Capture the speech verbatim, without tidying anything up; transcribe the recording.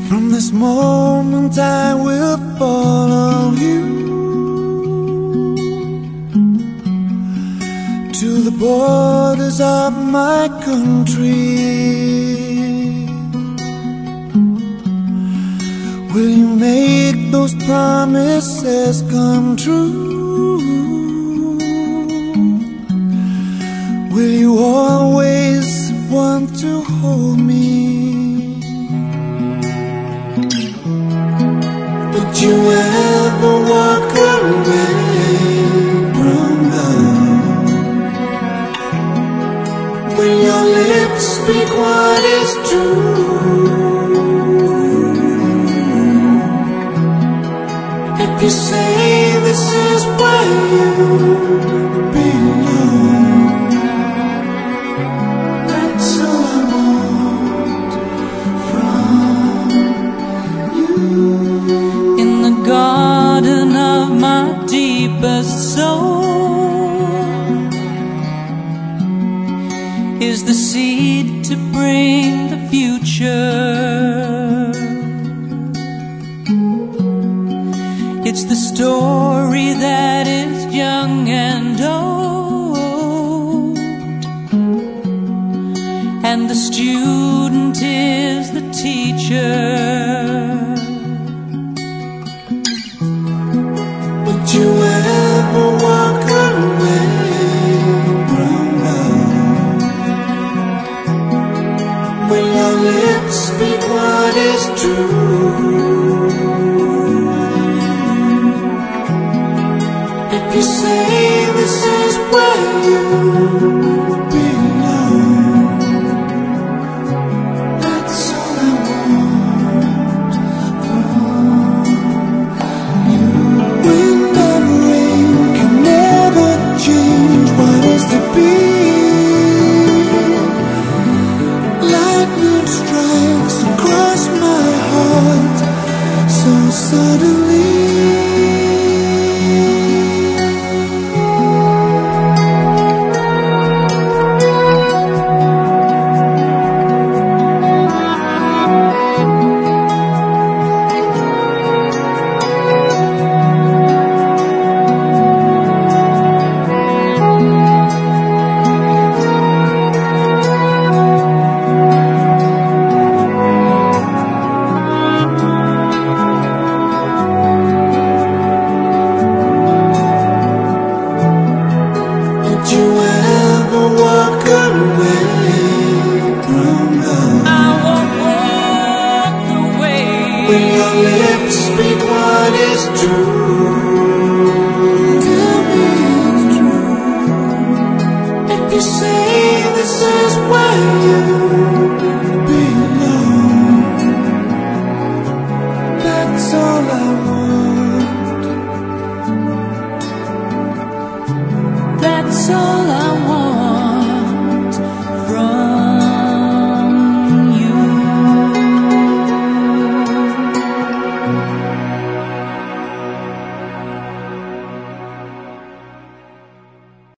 From this moment I will follow you to the borders of my country. Will you make those promises come true? Will you always want to hold me? Would you ever walk away from love? Will your lips speak what is true? If you say this is where you belong, that's all I want from you. In the garden of my deepest soul is the seed to bring the future. It's the story that is young and old, and the student is the teacher. Would you ever walk away from love? Will your lips speak what is true? If you say this is where you belong, that's all I want from you. Wind and rain can never change what is to be. Lightning strikes across my heart so suddenly. Would you ever walk away from love? I won't walk away. Will your lips speak what is true? Tell me it's true. If you say this is where you